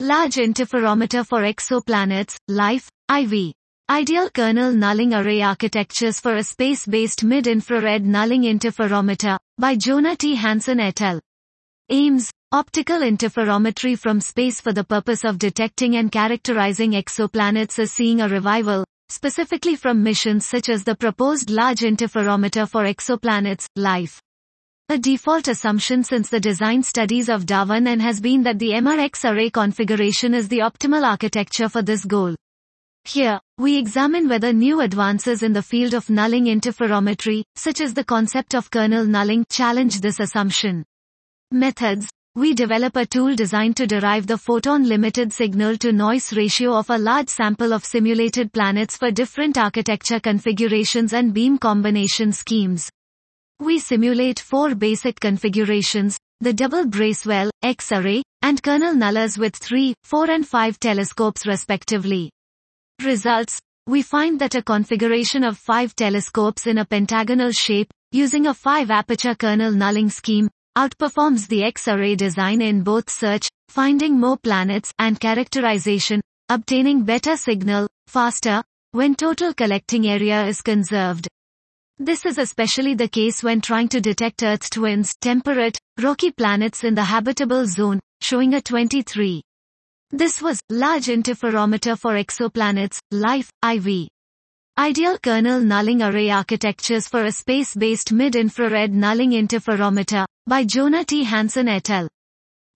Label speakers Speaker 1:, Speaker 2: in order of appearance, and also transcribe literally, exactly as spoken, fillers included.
Speaker 1: Large Interferometer for Exoplanets, LIFE, I V. Ideal Kernel Nulling Array Architectures for a Space-Based Mid-Infrared Nulling Interferometer, by Jonah T. Hansen et al. Aims: optical interferometry from space for the purpose of detecting and characterizing exoplanets is seeing a revival, specifically from missions such as the proposed Large Interferometer for Exoplanets, LIFE. A default assumption since the design studies of Darwin and has been that the M R X array configuration is the optimal architecture for this goal. Here, we examine whether new advances in the field of nulling interferometry, such as the concept of kernel nulling, challenge this assumption. Methods: we develop a tool designed to derive the photon-limited signal-to-noise ratio of a large sample of simulated planets for different architecture configurations and beam combination schemes. We simulate four basic configurations: the double Bracewell, X-array, and kernel nullers with three, four and five telescopes respectively. Results: we find that a configuration of five telescopes in a pentagonal shape, using a five-aperture kernel nulling scheme, outperforms the X-array design in both search, finding more planets, and characterization, obtaining better signal, faster, when total collecting area is conserved. This is especially the case when trying to detect Earth twins, temperate, rocky planets in the habitable zone, showing a twenty-three. This was Large Interferometer for Exoplanets, LIFE, I V. Ideal Kernel Nulling Array Architectures for a Space-Based Mid-Infrared Nulling Interferometer, by Jonah T. Hansen et al.